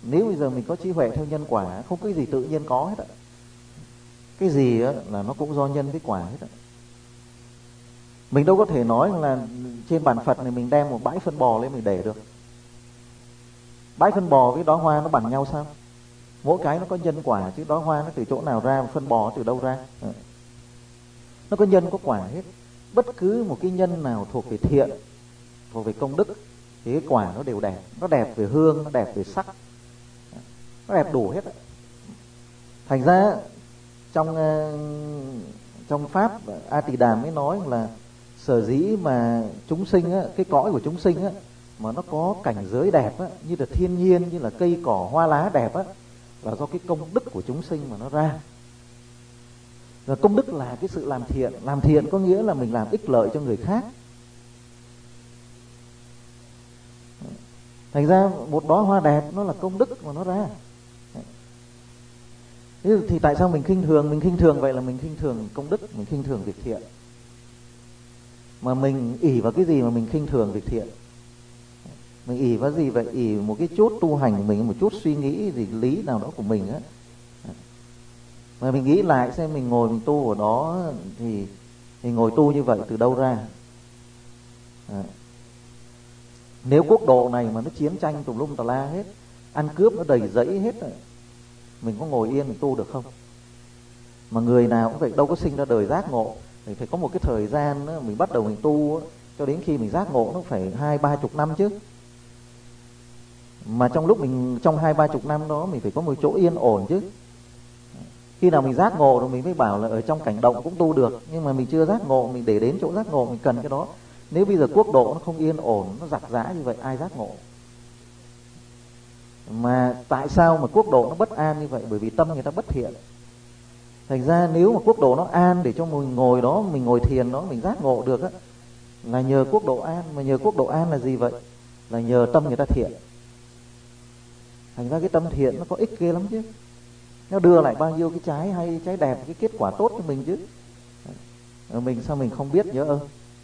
Nếu bây giờ mình có trí huệ theo nhân quả, không có cái gì tự nhiên có hết á. Cái gì á là nó cũng do nhân với quả hết á. Mình đâu có thể nói là trên bàn Phật này mình đem một bãi phân bò lên mình để được. Bãi phân bò với đóa hoa nó bằng nhau sao? Mỗi cái nó có nhân quả, chứ đóa hoa nó từ chỗ nào ra, phân bò từ đâu ra? Nó có nhân có quả hết. Bất cứ một cái nhân nào thuộc về thiện, thuộc về công đức, thì cái quả nó đều đẹp. Nó đẹp về hương, nó đẹp về sắc, nó đẹp đủ hết. Thành ra trong pháp A Tỳ Đàm mới nói là sở dĩ mà chúng sinh á, cái cõi của chúng sinh á, mà nó có cảnh giới đẹp á, như là thiên nhiên, như là cây cỏ hoa lá đẹp á, là do cái công đức của chúng sinh mà nó ra. Và công đức là cái sự làm thiện. Làm thiện có nghĩa là mình làm ích lợi cho người khác. Thành ra một đóa hoa đẹp nó là công đức mà nó ra. Thì tại sao mình khinh thường? Mình khinh thường vậy là mình khinh thường công đức, mình khinh thường việc thiện. Mà mình ỷ vào cái gì mà mình khinh thường việc thiện? Mình ỷ vào gì vậy? Ỷ một cái chút tu hành của mình, một chút suy nghĩ gì lý nào đó của mình á. Mà mình nghĩ lại xem, mình ngồi mình tu ở đó thì ngồi tu như vậy từ đâu ra? Nếu quốc độ này mà nó chiến tranh tùm lum tà la hết, ăn cướp nó đầy rẫy hết, mình có ngồi yên mình tu được không? Mà người nào cũng vậy, đâu có sinh ra đời giác ngộ. Mình phải có một cái thời gian đó, mình bắt đầu mình tu đó, cho đến khi mình giác ngộ nó phải 20-30 năm chứ. Mà trong lúc mình trong 20-30 năm đó mình phải có một chỗ yên ổn chứ. Khi nào mình giác ngộ rồi mình mới bảo là ở trong cảnh động cũng tu được. Nhưng mà mình chưa giác ngộ, mình để đến chỗ giác ngộ mình cần cái đó. Nếu bây giờ quốc độ nó không yên ổn, nó giặc giã như vậy, ai giác ngộ? Mà tại sao mà quốc độ nó bất an như vậy? Bởi vì tâm người ta bất thiện. Thành ra nếu mà quốc độ nó an để cho mình ngồi đó, mình ngồi thiền đó, mình giác ngộ được á, là nhờ quốc độ an. Mà nhờ quốc độ an là gì vậy? Là nhờ tâm người ta thiện. Thành ra cái tâm thiện nó có ích ghê lắm chứ. Nó đưa lại bao nhiêu cái trái hay, trái đẹp, cái kết quả tốt cho mình chứ. Mình sao mình không biết nhớ ơn?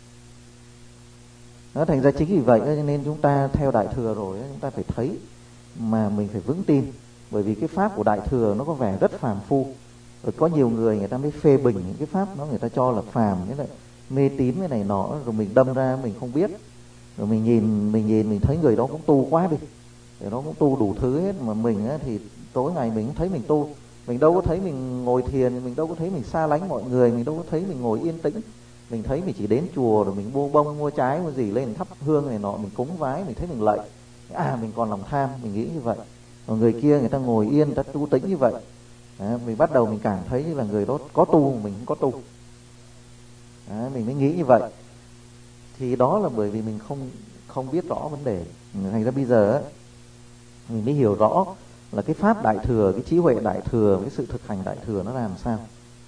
Nó thành ra chính vì vậy nên chúng ta theo Đại Thừa rồi chúng ta phải thấy mà mình phải vững tin. Bởi vì cái pháp của Đại Thừa nó có vẻ rất phàm phu. Rồi có nhiều người ta mới phê bình những cái pháp đó, người ta cho là phàm, cái này mê tín cái này nọ, rồi mình đâm ra mình không biết. Rồi mình nhìn mình thấy người đó cũng tu quá đi, người đó cũng tu đủ thứ hết, mà mình thì tối ngày mình cũng thấy mình tu. Mình đâu có thấy mình ngồi thiền, mình đâu có thấy mình xa lánh mọi người, mình đâu có thấy mình ngồi yên tĩnh. Mình thấy mình chỉ đến chùa rồi mình mua bông, mua trái, mua gì lên thắp hương này nọ, mình cúng vái, mình thấy mình lạy. Mình còn lòng tham, mình nghĩ như vậy. Còn người kia người ta ngồi yên, người ta tu tĩnh như vậy. Mình bắt đầu mình cảm thấy như là người đó có tu, mình không có tu. Mình mới nghĩ như vậy. Thì đó là bởi vì mình không biết rõ vấn đề. Thành ra bây giờ mình mới hiểu rõ là cái pháp Đại Thừa, cái trí huệ Đại Thừa, cái sự thực hành Đại Thừa nó làm sao.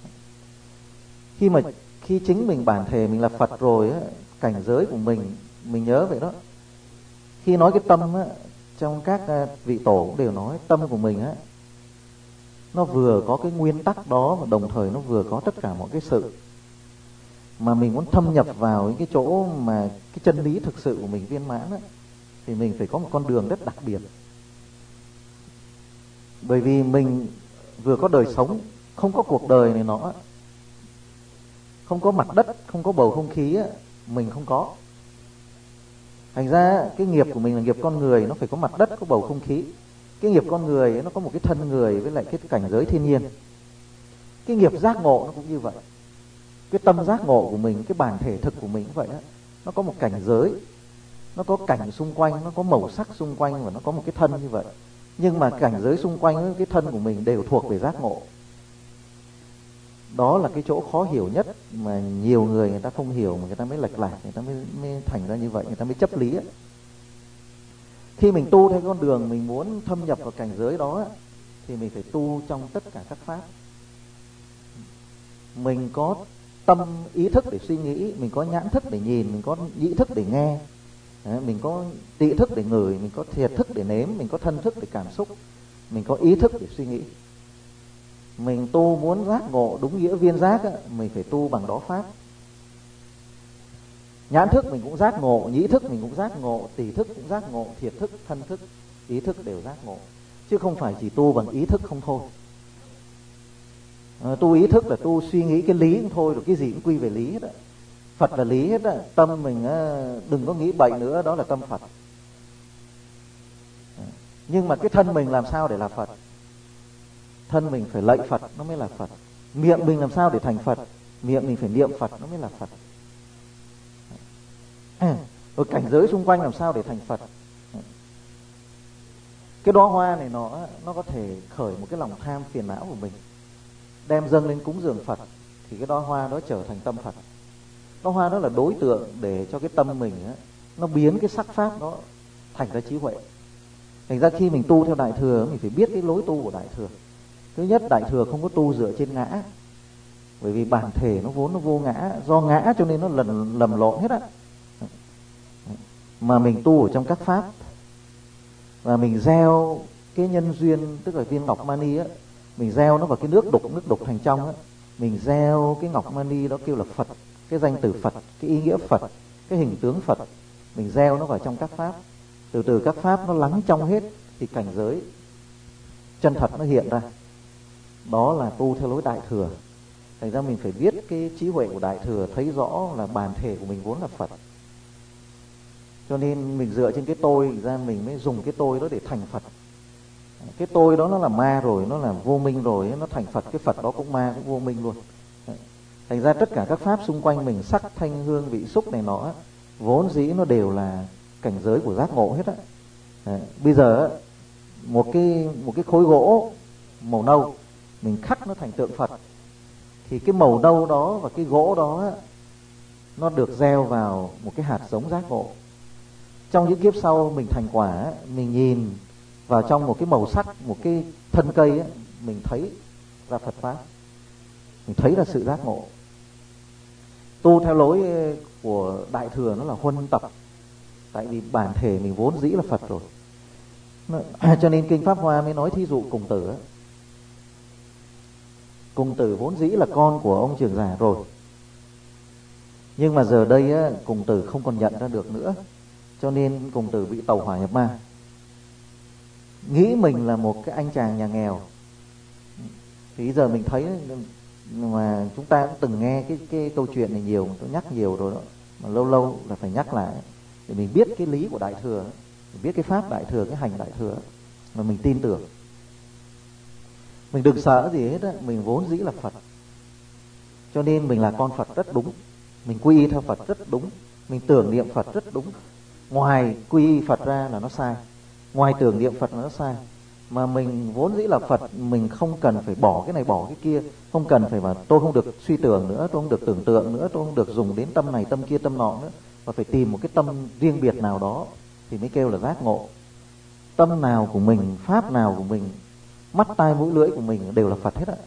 Khi chính mình bản thể mình là Phật rồi á, cảnh giới của mình nhớ vậy đó. Khi nói cái tâm á, trong các vị tổ cũng đều nói tâm của mình á, nó vừa có cái nguyên tắc đó mà đồng thời nó vừa có tất cả mọi cái sự. Mà mình muốn thâm nhập vào những cái chỗ mà cái chân lý thực sự của mình viên mãn á, thì mình phải có một con đường rất đặc biệt. Bởi vì mình vừa có đời sống, không có cuộc đời này nó, không có mặt đất, không có bầu không khí á, mình không có. Thành ra cái nghiệp của mình là nghiệp con người, nó phải có mặt đất, có bầu không khí. Cái nghiệp con người ấy, nó có một cái thân người với lại cái cảnh giới thiên nhiên. Cái nghiệp giác ngộ nó cũng như vậy. Cái tâm giác ngộ của mình, cái bản thể thực của mình cũng vậy đó. Nó có một cảnh giới, nó có cảnh xung quanh, nó có màu sắc xung quanh và nó có một cái thân như vậy. Nhưng mà cảnh giới xung quanh, cái thân của mình đều thuộc về giác ngộ. Đó là cái chỗ khó hiểu nhất mà nhiều người ta không hiểu, mà người ta mới lệch lạc, người ta mới thành ra như vậy, người ta mới chấp lý ấy. Khi mình tu theo con đường mình muốn thâm nhập vào cảnh giới đó thì mình phải tu trong tất cả các pháp. Mình có tâm ý thức để suy nghĩ, mình có nhãn thức để nhìn, mình có nhĩ thức để nghe, mình có tị thức để ngửi, mình có thiệt thức để nếm, mình có thân thức để cảm xúc, mình có ý thức để suy nghĩ. Mình tu muốn giác ngộ đúng nghĩa viên giác á, mình phải tu bằng đó pháp. Nhãn thức mình cũng giác ngộ, nhĩ thức mình cũng giác ngộ, tỳ thức cũng giác ngộ, thiệt thức, thân thức, ý thức đều giác ngộ. chứ không phải chỉ tu bằng ý thức không thôi. Tu ý thức là tu suy nghĩ cái lý không thôi, rồi cái gì cũng quy về lý hết á. Phật là lý hết á, tâm mình đừng có nghĩ bậy nữa, đó là tâm Phật. Nhưng mà cái thân mình làm sao để là Phật? Thân mình phải lạy Phật nó mới là Phật. Miệng mình làm sao để thành Phật? Miệng mình phải niệm Phật nó mới là Phật. Rồi cảnh giới xung quanh làm sao để thành Phật? Cái đóa hoa này nó có thể khởi một cái lòng tham phiền não của mình, đem dâng lên cúng dường Phật, thì cái đóa hoa đó trở thành tâm Phật. Đóa hoa đó là đối tượng để cho cái tâm mình nó biến cái sắc pháp đó thành ra trí huệ. Thành ra khi mình tu theo Đại Thừa, mình phải biết cái lối tu của Đại Thừa. Thứ nhất, Đại Thừa không có tu dựa trên ngã, bởi vì bản thể nó vốn nó vô ngã, do ngã cho nên nó lầm lộn hết á. Mà mình tu ở trong các pháp, và mình gieo cái nhân duyên, tức là viên ngọc mani á, mình gieo nó vào cái nước đục thành trong á, mình gieo cái ngọc mani đó kêu là Phật, cái danh từ Phật, cái ý nghĩa Phật, cái hình tướng Phật, mình gieo nó vào trong các pháp. Từ từ các pháp nó lắng trong hết thì cảnh giới chân thật nó hiện ra. Đó là tu theo lối Đại Thừa. Thành ra mình phải biết cái trí huệ của Đại Thừa, thấy rõ là bản thể của mình vốn là Phật. Cho nên mình dựa trên cái tôi ra, mình mới dùng cái tôi đó để thành Phật. Cái tôi đó nó là ma rồi, nó là vô minh rồi, nó thành Phật, cái Phật đó cũng ma cũng vô minh luôn. Thành ra tất cả các pháp xung quanh mình, sắc thanh hương vị xúc này nọ, vốn dĩ nó đều là cảnh giới của giác ngộ hết á. Bây giờ một cái khối gỗ màu nâu, mình khắc nó thành tượng Phật, thì cái màu nâu đó và cái gỗ đó nó được gieo vào một cái hạt giống giác ngộ. Trong những kiếp sau mình thành quả, mình nhìn vào trong một cái màu sắc, một cái thân cây ấy, mình thấy ra Phật pháp, mình thấy ra sự giác ngộ. Tu theo lối của Đại Thừa nó là huân tập, tại vì bản thể mình vốn dĩ là Phật rồi. Cho nên Kinh Pháp Hoa mới nói thí dụ Cùng Tử ấy. Cùng Tử vốn dĩ là con của ông Trưởng Giả rồi, nhưng mà giờ đây á, Cùng Tử không còn nhận ra được nữa, cho nên Cùng Tử bị tẩu hỏa nhập ma. Nghĩ mình là một cái anh chàng nhà nghèo. Thì giờ mình thấy, mà chúng ta cũng từng nghe cái câu chuyện này nhiều, tôi nhắc nhiều rồi đó, mà lâu lâu là phải nhắc lại để mình biết cái lý của Đại Thừa, mình biết cái pháp Đại Thừa, cái hành Đại Thừa, mà mình tin tưởng. Mình đừng sợ gì hết á, mình vốn dĩ là Phật, cho nên mình là con Phật rất đúng, mình quy y theo Phật rất đúng, mình tưởng niệm Phật rất đúng. Ngoài quy y Phật ra là nó sai, ngoài tưởng niệm Phật là nó sai. Mà mình vốn dĩ là Phật, mình không cần phải bỏ cái này bỏ cái kia, không cần phải mà tôi không được suy tưởng nữa, tôi không được tưởng tượng nữa, tôi không được dùng đến tâm này tâm kia tâm nọ nữa, mà phải tìm một cái tâm riêng biệt nào đó thì mới kêu là giác ngộ. Tâm nào của mình, pháp nào của mình, mắt tai mũi lưỡi của mình đều là Phật hết ạ.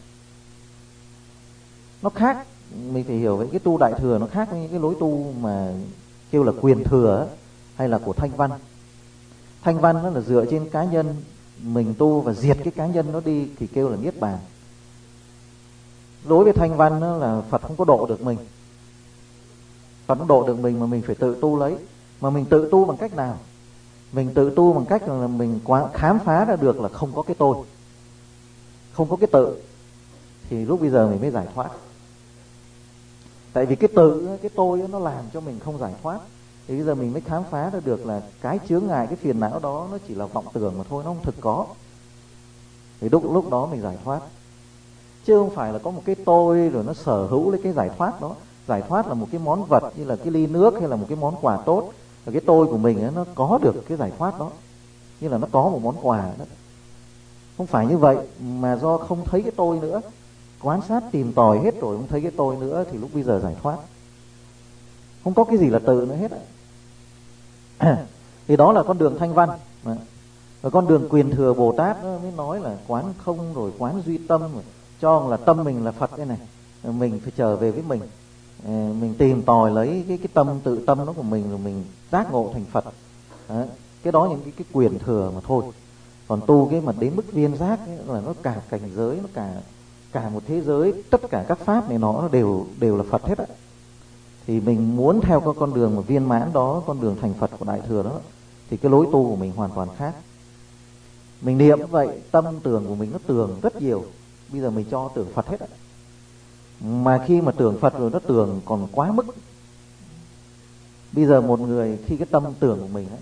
Nó khác, mình phải hiểu với cái tu Đại Thừa nó khác với những cái lối tu mà kêu là quyền thừa hay là của Thanh Văn. Thanh Văn nó là dựa trên cá nhân mình tu và diệt cái cá nhân nó đi thì kêu là niết bàn. Đối với Thanh Văn đó là Phật không có độ được mình, Phật không độ được mình mà mình phải tự tu lấy. Mà mình tự tu bằng cách nào? Mình tự tu bằng cách là mình khám phá ra được là không có cái tôi, không có cái tự, thì lúc bây giờ mình mới giải thoát. Tại vì cái tự, cái tôi nó làm cho mình không giải thoát, thì bây giờ mình mới khám phá ra được là cái chướng ngại, cái phiền não đó nó chỉ là vọng tưởng mà thôi, nó không thực có. Thì lúc đó mình giải thoát. Chứ không phải là có một cái tôi rồi nó sở hữu lấy cái giải thoát đó. Giải thoát là một cái món vật như là cái ly nước hay là một cái món quà tốt, và cái tôi của mình nó có được cái giải thoát đó, như là nó có một món quà đó. Không phải như vậy, mà do không thấy cái tôi nữa, quan sát tìm tòi hết rồi không thấy cái tôi nữa, thì lúc bây giờ giải thoát. Không có cái gì là tự nữa hết. Thì đó là con đường Thanh Văn. Và con đường Quyền Thừa Bồ Tát mới nói là quán không, rồi quán duy tâm, rồi cho là tâm mình là Phật đây này. Mình phải trở về với mình tìm tòi lấy cái tâm tự tâm đó của mình, rồi mình giác ngộ thành Phật. Cái đó những cái quyền thừa mà thôi. Còn tu cái mà đến mức viên giác ấy, là nó cả cảnh giới, nó cả một thế giới, tất cả các pháp này nó đều là Phật hết á. Thì mình muốn theo con đường mà viên mãn đó, con đường thành Phật của Đại Thừa đó, thì cái lối tu của mình hoàn toàn khác. Mình niệm vậy, tâm tưởng của mình nó tưởng rất nhiều. Bây giờ mình cho tưởng Phật hết ạ. Mà khi mà tưởng Phật rồi nó tưởng còn quá mức. Bây giờ một người khi cái tâm tưởng của mình ấy,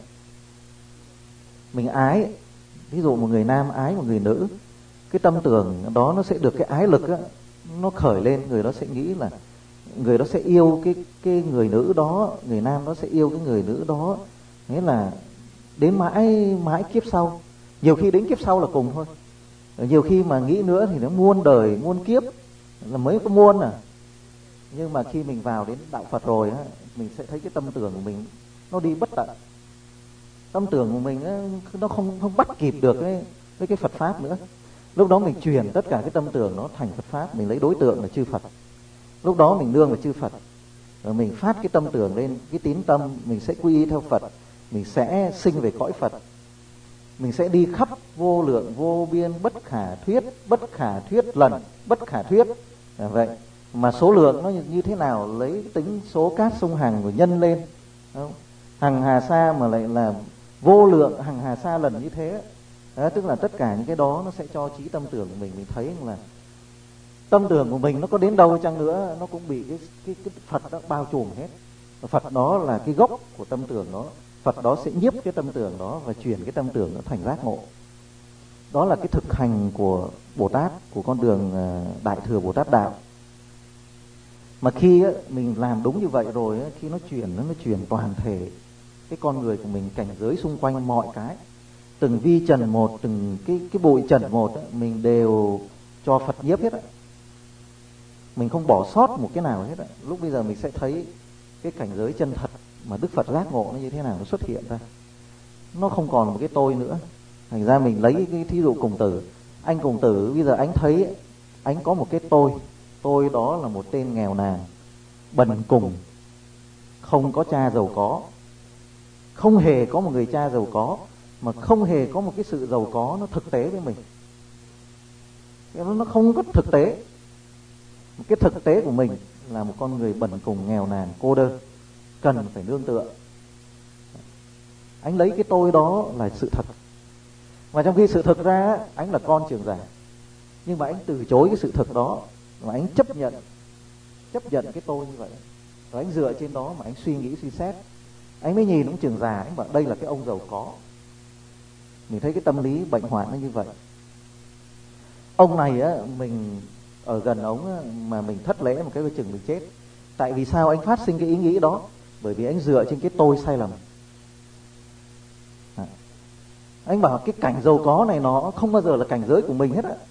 mình ái, ví dụ một người nam ái một người nữ, cái tâm tưởng đó nó sẽ được cái ái lực á, nó khởi lên, người đó sẽ nghĩ là người đó sẽ yêu cái người nữ đó, người nam đó sẽ yêu cái người nữ đó, nghĩa là đến mãi mãi kiếp sau. Nhiều khi đến kiếp sau là cùng thôi, nhiều khi mà nghĩ nữa thì nó muôn đời muôn kiếp là mới có muôn à. Nhưng mà khi mình vào đến đạo Phật rồi á, mình sẽ thấy cái tâm tưởng của mình nó đi bất tận. Tâm tưởng của mình á, nó không bắt kịp được với cái Phật pháp nữa. Lúc đó mình chuyển tất cả cái tâm tưởng nó thành Phật pháp, mình lấy đối tượng là chư Phật. Lúc đó mình nương vào chư Phật, rồi mình phát cái tâm tưởng lên, cái tín tâm, mình sẽ quy y theo Phật, mình sẽ sinh về cõi Phật, mình sẽ đi khắp vô lượng vô biên bất khả thuyết lần, bất khả thuyết. Vậy mà số lượng nó như thế nào, lấy tính số cát sông Hằng rồi nhân lên, không? Hằng hà sa mà lại là vô lượng hằng hà sa lần như thế. Đó, tức là tất cả những cái đó nó sẽ cho trí tâm tưởng của mình thấy là tâm tưởng của mình nó có đến đâu chăng nữa nó cũng bị cái Phật đó bao trùm hết. Phật đó là cái gốc của tâm tưởng đó, Phật đó sẽ nhiếp cái tâm tưởng đó và chuyển cái tâm tưởng nó thành giác ngộ. Đó là cái thực hành của Bồ Tát, của con đường Đại Thừa Bồ Tát Đạo. Mà khi mình làm đúng như vậy rồi, khi nó chuyển toàn thể cái con người của mình, cảnh giới xung quanh mọi cái, từng vi trần một, từng cái bụi trần một, mình đều cho Phật nhiếp hết. Mình không bỏ sót một cái nào hết. Lúc bây giờ mình sẽ thấy cái cảnh giới chân thật mà Đức Phật giác ngộ nó như thế nào nó xuất hiện ra. Nó không còn một cái tôi nữa. Thành ra mình lấy cái thí dụ Cùng Tử. Anh Cùng Tử bây giờ anh thấy anh có một cái tôi đó là một tên nghèo nàn, bần cùng, không có cha giàu có, không hề có một người cha giàu có, mà không hề có một cái sự giàu có nó thực tế với mình. Nó không có thực tế. Cái thực tế của mình là một con người bần cùng, nghèo nàn, cô đơn, cần phải nương tựa. Anh lấy cái tôi đó là sự thật. Mà trong khi sự thực ra anh là con trưởng giả, nhưng mà anh từ chối cái sự thực đó, mà anh chấp nhận cái tôi như vậy. Và anh dựa trên đó mà anh suy nghĩ suy xét. Anh mới nhìn ông trưởng giả, anh bảo đây là cái ông giàu có. Mình thấy cái tâm lý bệnh hoạn nó như vậy. Ông này á, mình ở gần ông á, mà mình thất lễ một cái chừng mình chết. Tại vì sao anh phát sinh cái ý nghĩ đó? Bởi vì anh dựa trên cái tôi sai lầm. Anh bảo cái cảnh giàu có này nó không bao giờ là cảnh giới của mình hết á.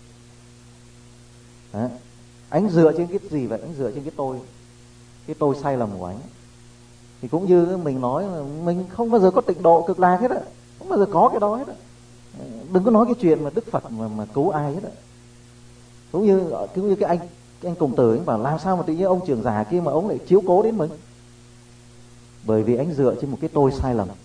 Anh dựa trên cái gì vậy? Anh dựa trên cái tôi sai lầm của anh. Thì cũng như mình nói là mình không bao giờ có tịnh độ cực lạc hết á, không bao giờ có cái đó hết á. Đừng có nói cái chuyện mà Đức Phật mà cứu ai hết á. Cũng như cái anh Cùng Tử, anh bảo làm sao mà tự nhiên ông trưởng giả kia mà ông lại chiếu cố đến mình. Bởi vì anh dựa trên một cái tôi sai lầm.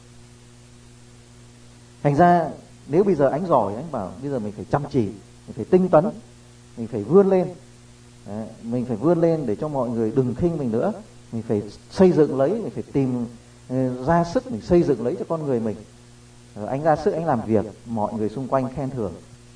Thành ra nếu bây giờ anh giỏi, anh bảo bây giờ mình phải chăm chỉ, mình phải tinh tấn, mình phải vươn lên. Mình phải vươn lên để cho mọi người đừng khinh mình nữa. Mình phải xây dựng lấy, mình phải tìm ra sức mình xây dựng lấy cho con người mình. Anh ra sức anh làm việc, mọi người xung quanh khen thưởng.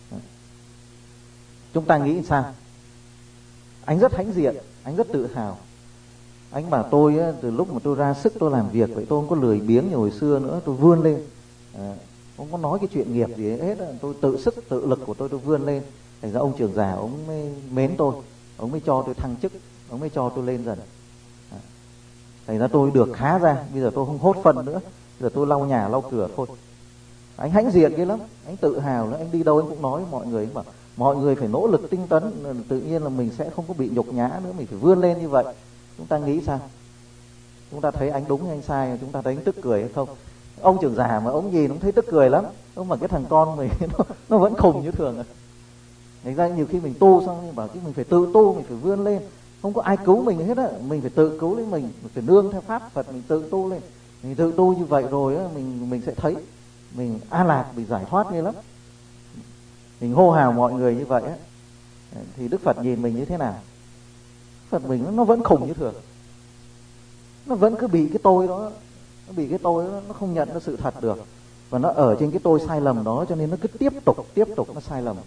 Chúng ta nghĩ sao? Anh rất hãnh diện, anh rất tự hào. Anh bảo tôi từ lúc mà tôi ra sức tôi làm việc vậy, tôi không có lười biếng như hồi xưa nữa, tôi vươn lên. Không có nói cái chuyện nghiệp gì hết, tôi tự sức tự lực của tôi vươn lên. Thành ra ông trưởng giả ông mới mến tôi, ông mới cho tôi thăng chức, ông mới cho tôi lên dần. Thành ra tôi được khá ra, bây giờ tôi không hốt phân nữa, bây giờ tôi lau nhà lau cửa thôi. Anh hãnh diện ghê lắm, anh tự hào nữa, anh đi đâu anh cũng nói mọi người, anh bảo mọi người phải nỗ lực tinh tấn, tự nhiên là mình sẽ không có bị nhục nhã nữa, mình phải vươn lên như vậy. Chúng ta nghĩ sao? Chúng ta thấy anh đúng hay anh sai, chúng ta thấy anh tức cười hay không? Ông trưởng giả mà ông nhìn ông thấy tức cười lắm, ông mà cái thằng con mình nó vẫn khùng như thường à. Thành ra nhiều khi mình tu xong mình bảo chứ mình phải tự tu, mình phải vươn lên, không có ai cứu mình hết á, mình phải tự cứu lấy mình phải nương theo pháp Phật, mình tự tu lên. Mình tự tu như vậy rồi á, mình sẽ thấy mình an lạc, bị giải thoát ghê lắm. Mình hô hào mọi người như vậy á, thì Đức Phật nhìn mình như thế nào? Phật mình nó vẫn khùng như thường, nó vẫn cứ bị cái tôi đó, nó bị cái tôi đó, nó không nhận ra sự thật được. Và nó ở trên cái tôi sai lầm đó, cho nên nó cứ tiếp tục nó sai lầm.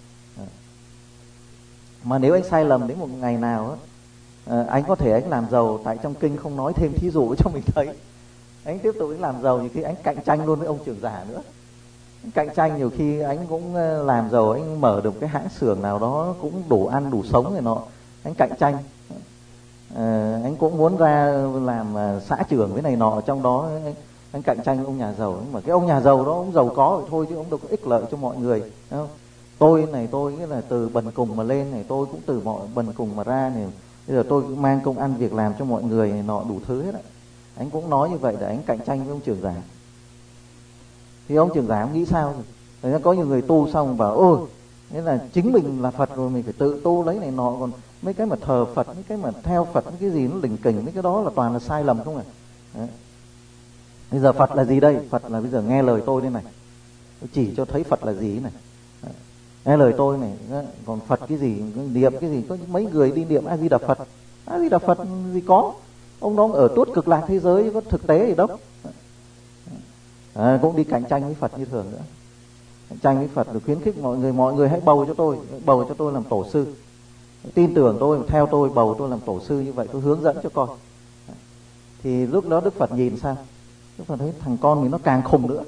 Mà nếu anh sai lầm đến một ngày nào á, anh có thể anh làm giàu, tại trong kinh không nói thêm thí dụ cho mình thấy. Anh tiếp tục anh làm giàu, nhiều khi anh cạnh tranh luôn với ông trưởng giả nữa. Anh cạnh tranh nhiều khi anh cũng làm giàu, anh mở được cái hãng xưởng nào đó cũng đủ ăn đủ sống rồi nọ. Anh cạnh tranh, anh cũng muốn ra làm xã trưởng với này nọ, trong đó anh cạnh tranh với ông nhà giàu. Nhưng mà cái ông nhà giàu đó ông giàu có vậy thôi chứ ông đâu có ích lợi cho mọi người, đúng không? Tôi nghĩa là từ bần cùng mà lên này, tôi cũng từ mọi bần cùng mà ra này, bây giờ tôi mang công ăn việc làm cho mọi người này nọ đủ thứ hết á. Anh cũng nói như vậy để anh cạnh tranh với ông trưởng giả. Thì ông trưởng giả ông nghĩ sao? Rồi có nhiều người tu xong bảo ôi, nghĩa là chính mình là Phật rồi mình phải tự tu lấy này nọ, còn mấy cái mà thờ Phật, mấy cái mà theo Phật, mấy cái gì nó lỉnh kỉnh, mấy cái đó là toàn là sai lầm không à. Đấy. Bây giờ Phật là gì đây? Phật là bây giờ nghe lời tôi đây này, tôi chỉ cho thấy Phật là gì này. Đấy. Nghe lời tôi này, còn Phật cái gì, niệm cái gì, có mấy người đi niệm A Di Đà Phật. A Di Đà Phật gì có, ông đó ở tuốt cực lạc thế giới, có thực tế gì đâu. Cũng đi cạnh tranh với Phật như thường nữa. Cạnh tranh với Phật rồi khuyến khích mọi người hãy bầu cho tôi làm tổ sư. Tin tưởng tôi, theo tôi, bầu tôi làm tổ sư, như vậy tôi hướng dẫn cho con. Thì lúc đó Đức Phật nhìn sao? Đức Phật thấy thằng con mình nó càng khùng nữa.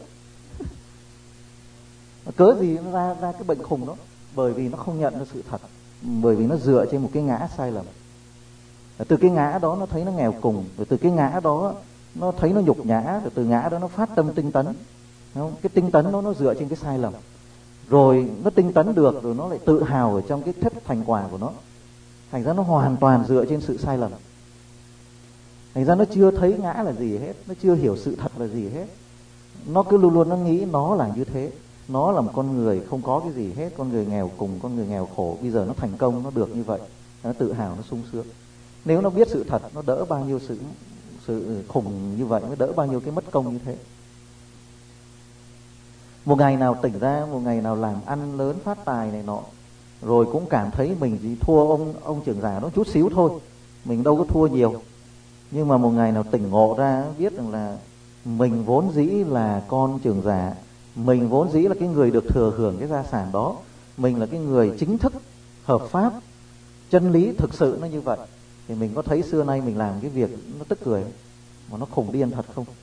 Cớ gì nó ra cái bệnh khùng đó? Bởi vì nó không nhận ra sự thật, bởi vì nó dựa trên một cái ngã sai lầm. Từ cái ngã đó nó thấy nó nghèo cùng, rồi từ cái ngã đó nó thấy nó nhục nhã, rồi từ ngã đó nó phát tâm tinh tấn. Cái tinh tấn đó nó dựa trên cái sai lầm, rồi nó tinh tấn được rồi nó lại tự hào ở trong cái thất thành quả của nó. Thành ra nó hoàn toàn dựa trên sự sai lầm. Thành ra nó chưa thấy ngã là gì hết, nó chưa hiểu sự thật là gì hết. Nó cứ luôn luôn nó nghĩ nó là như thế, nó là một con người không có cái gì hết, con người nghèo cùng, con người nghèo khổ. Bây giờ nó thành công, nó được như vậy, nó tự hào, nó sung sướng. Nếu nó biết sự thật, nó đỡ bao nhiêu sự khủng như vậy, mới đỡ bao nhiêu cái mất công như thế. Một ngày nào tỉnh ra, một ngày nào làm ăn lớn phát tài này nọ, rồi cũng cảm thấy mình chỉ thua ông trưởng giả đó chút xíu thôi, mình đâu có thua nhiều. Nhưng mà một ngày nào tỉnh ngộ ra, biết rằng là mình vốn dĩ là con trưởng giả, mình vốn dĩ là cái người được thừa hưởng cái gia sản đó, mình là cái người chính thức hợp pháp, chân lý thực sự nó như vậy, thì mình có thấy xưa nay mình làm cái việc nó tức cười mà nó khủng điên thật không?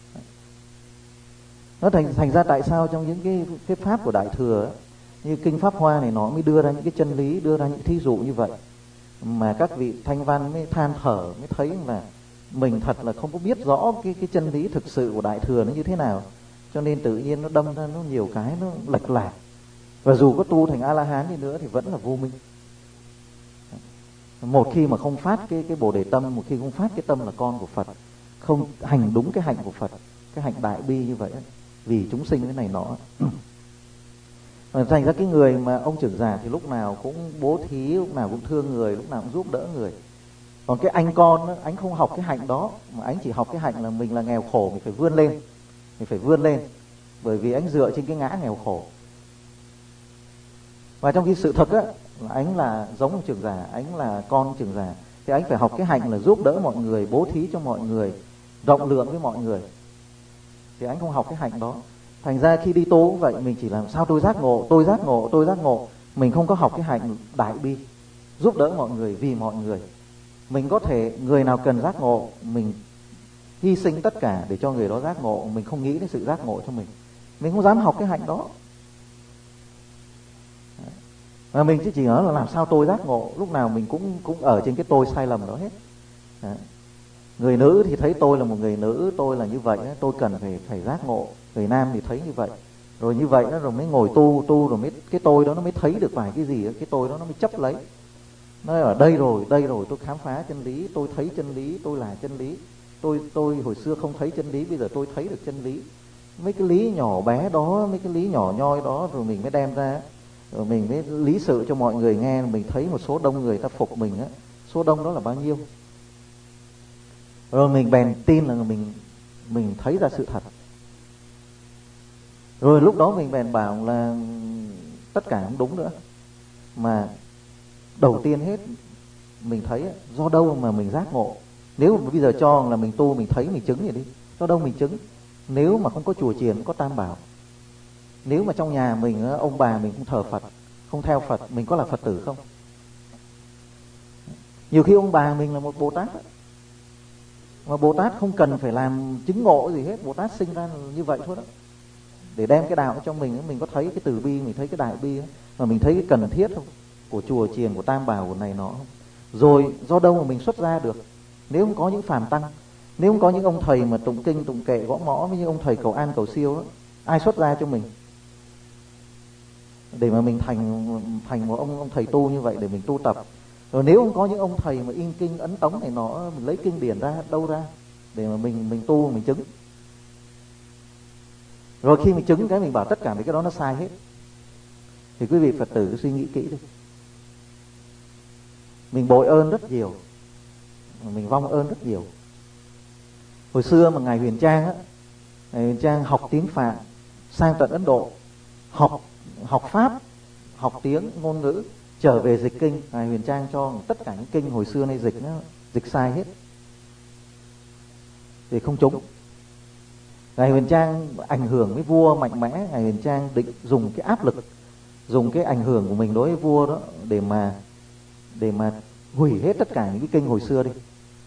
Nó thành ra tại sao trong những cái pháp của Đại Thừa ấy, như kinh Pháp Hoa này nó mới đưa ra những cái chân lý, đưa ra những thí dụ như vậy, mà các vị thanh văn mới than thở, mới thấy là mình thật là không có biết rõ cái chân lý thực sự của Đại Thừa nó như thế nào, cho nên tự nhiên nó đâm ra nó nhiều cái nó lệch lạc. Và dù có tu thành A-la-hán đi nữa thì vẫn là vô minh. Một khi mà không phát cái Bồ Đề tâm, một khi không phát cái tâm là con của Phật, không hành đúng cái hạnh của Phật, cái hạnh đại bi như vậy ấy, vì chúng sinh cái này nọ. Thành ra cái người mà ông trưởng giả thì lúc nào cũng bố thí, lúc nào cũng thương người, lúc nào cũng giúp đỡ người. Còn cái anh con đó, anh không học cái hạnh đó, mà anh chỉ học cái hạnh là mình là nghèo khổ, mình phải vươn lên, mình phải vươn lên, bởi vì anh dựa trên cái ngã nghèo khổ. Và trong khi sự thực á, anh là giống ông trưởng giả, anh là con trưởng giả, thì anh phải học cái hạnh là giúp đỡ mọi người, bố thí cho mọi người, rộng lượng với mọi người. Thì anh không học cái hạnh đó. Thành ra khi đi tu cũng vậy, mình chỉ làm sao tôi giác ngộ, mình không có học cái hạnh đại bi, giúp đỡ mọi người, vì mọi người. Mình có thể người nào cần giác ngộ, mình hy sinh tất cả để cho người đó giác ngộ, mình không nghĩ đến sự giác ngộ cho mình không dám học cái hạnh đó. Mà mình chỉ nói là làm sao tôi giác ngộ, lúc nào mình cũng ở trên cái tôi sai lầm đó hết. Đấy. Người nữ thì thấy tôi là một người nữ, tôi là như vậy, tôi cần phải giác ngộ. Người nam thì thấy như vậy, rồi như vậy đó, rồi mới ngồi tu rồi mới cái tôi đó nó mới thấy được vài cái gì đó, cái tôi đó nó mới chấp lấy. Nó ở đây rồi tôi khám phá chân lý, tôi thấy chân lý, tôi là chân lý. Tôi hồi xưa không thấy chân lý, bây giờ tôi thấy được chân lý. Mấy cái lý nhỏ bé đó, mấy cái lý nhỏ nhoi đó, rồi mình mới đem ra, rồi mình mới lý sự cho mọi người nghe. Mình thấy một số đông người ta phục mình á, số đông đó là bao nhiêu, rồi mình bèn tin là mình thấy ra sự thật. Rồi lúc đó mình bèn bảo là tất cả không đúng nữa, mà đầu tiên hết mình thấy do đâu mà mình giác ngộ. Nếu mà bây giờ cho là mình tu, mình thấy, mình chứng vậy đi, do đâu mình chứng? Nếu mà không có chùa chiền, có Tam Bảo, nếu mà trong nhà mình ông bà mình không thờ Phật, không theo Phật, mình có là Phật tử không? Nhiều khi ông bà mình là một Bồ Tát, mà Bồ Tát không cần phải làm chứng ngộ gì hết, Bồ Tát sinh ra như vậy thôi đó, để đem cái đạo cho mình có thấy cái từ bi, mình thấy cái đại bi ấy, mà mình thấy cái cần thiết không, của chùa chiền, của Tam Bảo, của này nọ không? Rồi do đâu mà mình xuất ra được? Nếu không có những phàm tăng, nếu không có những ông thầy mà tụng kinh tụng kệ gõ mõ, với những ông thầy cầu an cầu siêu đó, ai xuất ra cho mình để mà mình thành một ông thầy tu như vậy để mình tu tập? Rồi nếu không có những ông thầy mà in kinh ấn tống này nọ, mình lấy kinh điển ra đâu ra để mà mình tu, mình chứng? Rồi khi mình chứng cái mình bảo tất cả mấy cái đó nó sai hết, thì quý vị Phật tử cứ suy nghĩ kỹ đi. Mình bội ơn rất nhiều, mình vong ơn rất nhiều. Hồi xưa mà Ngài Huyền Trang á, Ngài Huyền Trang học tiếng Phạn sang tận Ấn Độ, học Pháp, học tiếng ngôn ngữ, trở về dịch kinh. Ngài Huyền Trang cho tất cả những kinh hồi xưa nay dịch sai hết, thì không trúng. Ngài Huyền Trang ảnh hưởng với vua mạnh mẽ, Ngài Huyền Trang định dùng cái áp lực, dùng cái ảnh hưởng của mình đối với vua đó để mà hủy hết tất cả những cái kinh hồi xưa đi.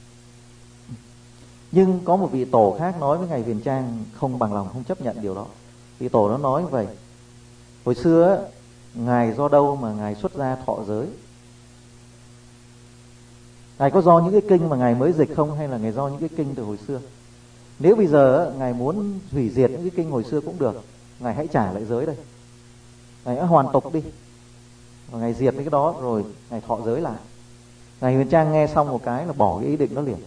Nhưng có một vị tổ khác nói với Ngài Huyền Trang không bằng lòng, không chấp nhận điều đó. Vị tổ đó nói vậy: hồi xưa Ngài do đâu mà Ngài xuất gia thọ giới? Ngài có do những cái kinh mà Ngài mới dịch không, hay là Ngài do những cái kinh từ hồi xưa? Nếu bây giờ Ngài muốn hủy diệt những cái kinh hồi xưa cũng được, Ngài hãy trả lại giới đây, Ngài hãy hoàn tục đi, và Ngài diệt mấy cái đó rồi Ngài thọ giới lại. Ngài Huyền Trang nghe xong một cái là bỏ cái ý định đó liền.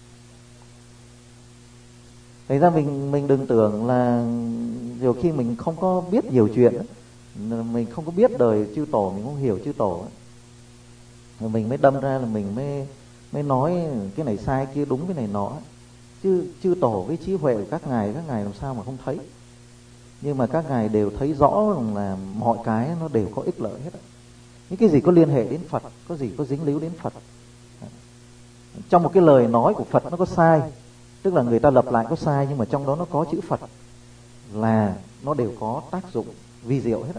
Thành ra mình đừng tưởng là nhiều khi mình không có biết nhiều chuyện, mình không có biết đời chư tổ, mình không hiểu chư tổ, mình mới đâm ra là mình mới nói cái này sai kia đúng, cái này nọ. Chứ chư tổ với trí huệ của các ngài làm sao mà không thấy. Nhưng mà các ngài đều thấy rõ là mọi cái nó đều có ích lợi hết. Những cái gì có liên hệ đến Phật, có gì có dính líu đến Phật. Trong một cái lời nói của Phật nó có sai, tức là người ta lập lại có sai, nhưng mà trong đó nó có chữ Phật, là nó đều có tác dụng vi diệu hết.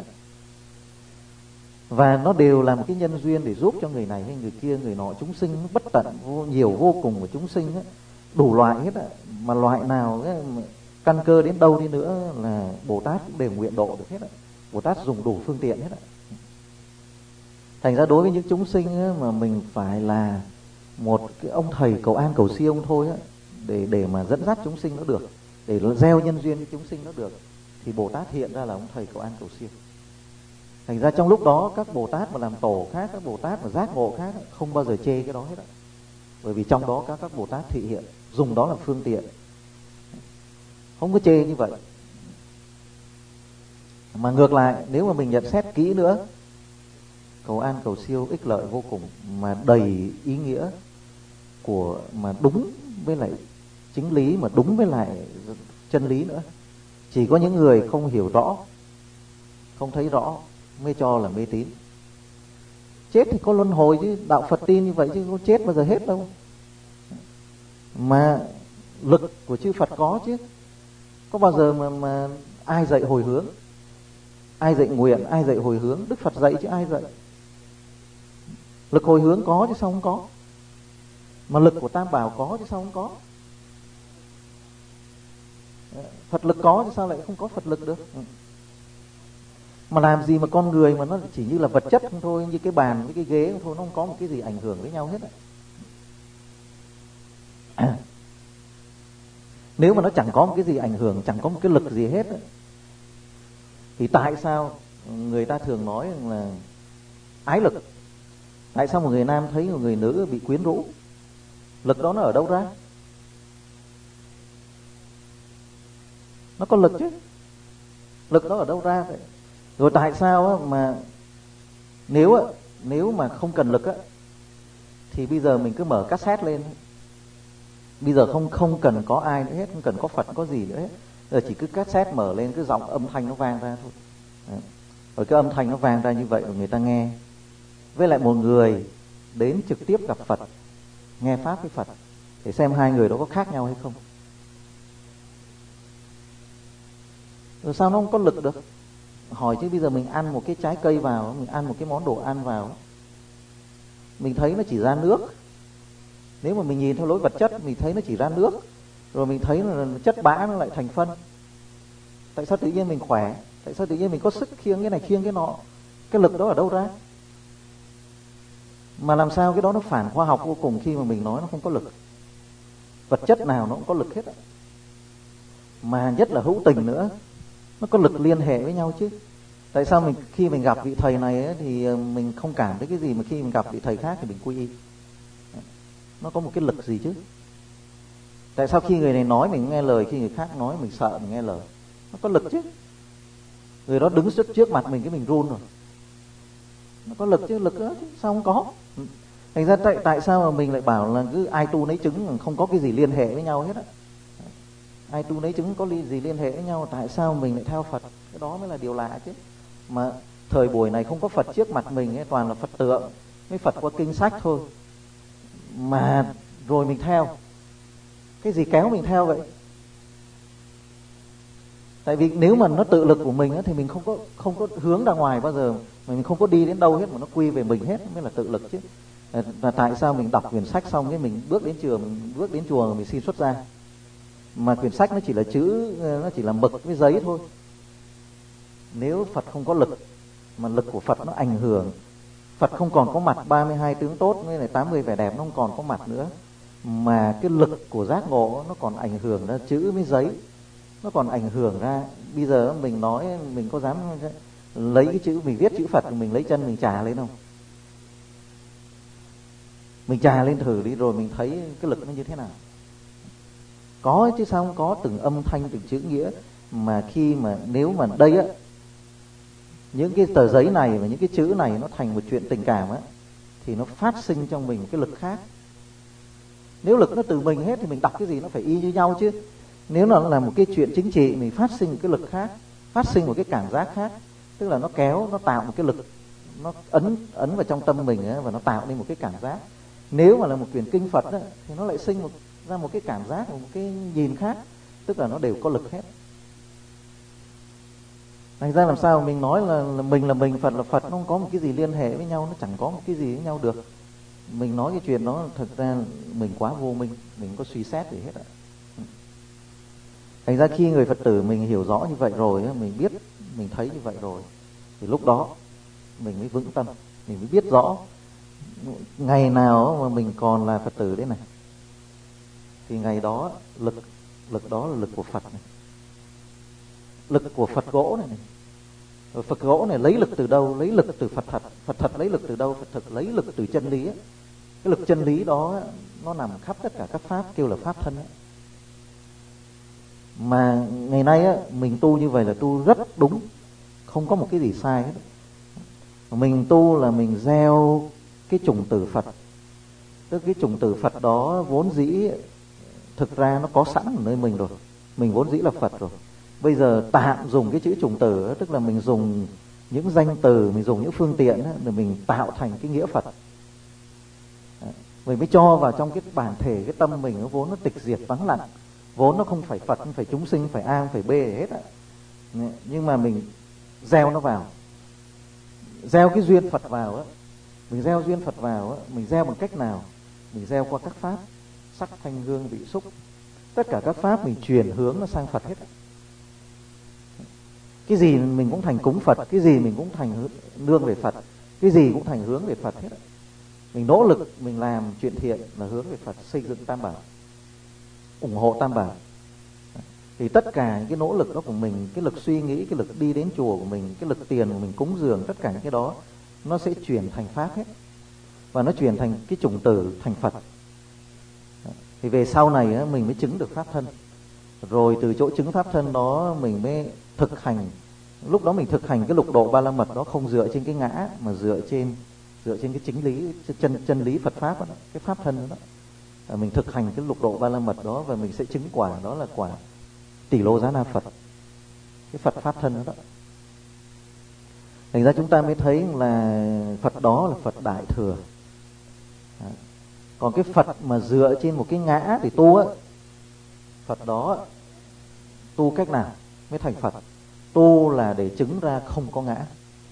Và nó đều là một cái nhân duyên để giúp cho người này hay người kia, người nọ, chúng sinh bất tận nhiều vô cùng của chúng sinh ấy, đủ loại hết. Mà loại nào ấy, căn cơ đến đâu đi nữa là Bồ Tát cũng đều nguyện độ được hết. Bồ Tát dùng đủ phương tiện hết. Thành ra đối với những chúng sinh ấy, mà mình phải là một cái ông thầy cầu an cầu siêu thôi ấy, để mà dẫn dắt chúng sinh nó được, để gieo nhân duyên với chúng sinh nó được, thì Bồ Tát hiện ra là ông thầy cầu an cầu siêu. Thành ra trong lúc đó các Bồ Tát mà làm tổ khác, các Bồ Tát mà giác ngộ khác, không bao giờ chê cái đó hết. Bởi vì trong đó các Bồ Tát thị hiện, dùng đó là phương tiện, không có chê như vậy. Mà ngược lại, nếu mà mình nhận xét kỹ nữa, cầu an cầu siêu ích lợi vô cùng, mà đầy ý nghĩa của, mà đúng với lại chính lý, mà đúng với lại chân lý nữa. Chỉ có những người không hiểu rõ, không thấy rõ mới cho là mê tín. Chết thì có luân hồi chứ, đạo Phật tin như vậy chứ có chết bao giờ hết đâu. Mà lực của chư Phật có chứ, có bao giờ mà ai dạy hồi hướng, ai dạy nguyện, ai dạy hồi hướng? Đức Phật dạy chứ ai dạy. Lực hồi hướng có chứ sao không có. Mà lực của Tam Bảo có chứ sao không có. Phật lực có chứ sao lại không có Phật lực được. Mà làm gì mà con người mà nó chỉ như là vật chất không thôi, như cái bàn với cái ghế không thôi, nó không có một cái gì ảnh hưởng với nhau hết. Nếu mà nó chẳng có một cái gì ảnh hưởng, chẳng có một cái lực gì hết, thì tại sao người ta thường nói là ái lực? Tại sao một người nam thấy một người nữ bị quyến rũ? Lực đó nó ở đâu ra? Nó có lực chứ. Lực đó ở đâu ra vậy? Rồi tại sao mà nếu mà không cần lực á, thì bây giờ mình cứ mở cassette lên. Bây giờ không cần có ai nữa hết, không cần có Phật có gì nữa hết. Giờ chỉ cứ cassette mở lên, cứ giọng âm thanh nó vang ra thôi. Đấy. Rồi cái âm thanh nó vang ra như vậy rồi người ta nghe. Với lại một người đến trực tiếp gặp Phật, nghe pháp với Phật, để xem hai người đó có khác nhau hay không. Rồi sao nó không có lực được? Hỏi chứ bây giờ mình ăn một cái trái cây vào, mình ăn một cái món đồ ăn vào, mình thấy nó chỉ ra nước. Nếu mà mình nhìn theo lối vật chất, mình thấy nó chỉ ra nước, rồi mình thấy là chất bã nó lại thành phân. Tại sao tự nhiên mình khỏe? Tại sao tự nhiên mình có sức khiêng cái này khiêng cái nọ? Cái lực đó ở đâu ra? Mà làm sao cái đó nó phản khoa học vô cùng khi mà mình nói nó không có lực. Vật chất nào nó cũng có lực hết. Mà nhất là hữu tình nữa, nó có lực liên hệ với nhau chứ. Tại sao khi mình gặp vị thầy này ấy, thì mình không cảm thấy cái gì, mà khi mình gặp vị thầy khác thì mình quy y? Nó có một cái lực gì chứ. Tại sao khi người này nói mình nghe lời, khi người khác nói mình sợ mình nghe lời? Nó có lực chứ. Người đó đứng trước mặt mình cái mình run rồi. Nó có lực chứ, lực đó chứ, sao không có? Thành ra tại sao mà mình lại bảo là cứ ai tu nấy chứng, không có cái gì liên hệ với nhau hết á. Ai tu nấy chứng có gì liên hệ với nhau, tại sao mình lại theo Phật? Cái đó mới là điều lạ chứ. Mà thời buổi này không có Phật trước mặt mình ấy, toàn là Phật tượng, mấy Phật qua kinh sách thôi. Mà rồi mình theo. Cái gì kéo mình theo vậy? Tại vì nếu mà nó tự lực của mình ấy, thì mình không có hướng ra ngoài bao giờ, mình không có đi đến đâu hết, mà nó quy về mình hết mới là tự lực chứ. Và tại sao mình đọc quyển sách xong cái mình bước đến chùa mình xin xuất gia? Mà quyển sách nó chỉ là chữ, nó chỉ là mực với giấy thôi. Nếu Phật không có lực, mà lực của Phật nó ảnh hưởng, Phật không còn có mặt 32 tướng tốt với lại 80 vẻ đẹp, nó không còn có mặt nữa, mà cái lực của giác ngộ nó còn ảnh hưởng ra chữ với giấy, nó còn ảnh hưởng ra. Bây giờ mình nói, mình có dám lấy cái chữ, mình viết chữ Phật, mình lấy chân mình chà lên không? Mình chà lên thử đi, rồi mình thấy cái lực nó như thế nào. Có chứ sao không có, từng âm thanh, từng chữ nghĩa. Mà khi mà nếu mà đây á, những cái tờ giấy này và những cái chữ này nó thành một chuyện tình cảm á, thì nó phát sinh trong mình cái lực khác. Nếu lực nó từ mình hết thì mình đọc cái gì nó phải y như nhau chứ. Nếu nó là một cái chuyện chính trị, mình phát sinh một cái lực khác, phát sinh một cái cảm giác khác. Tức là nó kéo, nó tạo một cái lực, nó ấn vào trong tâm mình ấy, và nó tạo nên một cái cảm giác. Nếu mà là một quyển kinh Phật ấy, thì nó lại sinh ra một cái cảm giác, một cái nhìn khác. Tức là nó đều có lực hết. Thành ra làm sao mình nói là mình, Phật là Phật, nó không có một cái gì liên hệ với nhau, nó chẳng có một cái gì với nhau được. Mình nói cái chuyện đó thực ra mình quá vô minh, mình không có suy xét gì hết ạ. Thành ra khi người Phật tử mình hiểu rõ như vậy rồi, mình biết, mình thấy như vậy rồi, thì lúc đó mình mới vững tâm, mình mới biết rõ. Ngày nào mà mình còn là Phật tử đấy này, thì ngày đó lực đó là lực của Phật này. Lực của Phật gỗ này. Phật gỗ này lấy lực từ đâu? Lấy lực từ Phật thật. Phật thật lấy lực từ đâu? Phật thật lấy lực từ chân lý ấy. Cái lực chân lý đó nó nằm khắp tất cả các pháp, kêu là pháp thân ấy. Mà ngày nay á, mình tu như vậy là tu rất đúng, không có một cái gì sai hết. Mình tu là mình gieo cái chủng tử Phật. Tức cái chủng tử Phật đó vốn dĩ thực ra nó có sẵn ở nơi mình rồi. Mình vốn dĩ là Phật rồi. Bây giờ tạm dùng cái chữ chủng tử, tức là mình dùng những danh từ, mình dùng những phương tiện để mình tạo thành cái nghĩa Phật. Mình mới cho vào trong cái bản thể, cái tâm mình nó vốn nó tịch diệt vắng lặng, vốn nó không phải Phật, không phải chúng sinh, không phải A, không phải B gì hết. Nhưng mà mình gieo nó vào, gieo cái duyên Phật vào á. Mình gieo duyên Phật vào á, mình gieo bằng cách nào? Mình gieo qua các pháp, sắc thanh hương vị xúc. Tất cả các pháp mình truyền hướng nó sang Phật hết. Cái gì mình cũng thành cúng Phật, cái gì mình cũng thành nương về Phật, cái gì cũng thành hướng về Phật hết. Mình nỗ lực mình làm chuyện thiện là hướng về Phật, xây dựng Tam Bảo, ủng hộ Tam Bảo. Thì tất cả những cái nỗ lực đó của mình, cái lực suy nghĩ, cái lực đi đến chùa của mình, cái lực tiền của mình cúng dường, tất cả những cái đó nó sẽ chuyển thành pháp hết. Và nó chuyển thành cái chủng tử thành Phật. Thì về sau này á, mình mới chứng được pháp thân. Rồi từ chỗ chứng pháp thân đó mình mới thực hành. Lúc đó mình thực hành cái lục độ ba la mật đó không dựa trên cái ngã, mà dựa trên cái chính lý, chân lý Phật pháp đó, cái pháp thân đó. Mình thực hành cái lục độ ba la mật đó và mình sẽ chứng quả, đó là quả tỷ lô giá na Phật, cái Phật pháp thân đó. Thành ra chúng ta mới thấy là Phật đó là Phật Đại Thừa. Còn cái Phật mà dựa trên một cái ngã thì tu á, Phật đó tu cách nào mới thành Phật? Tu là để chứng ra không có ngã.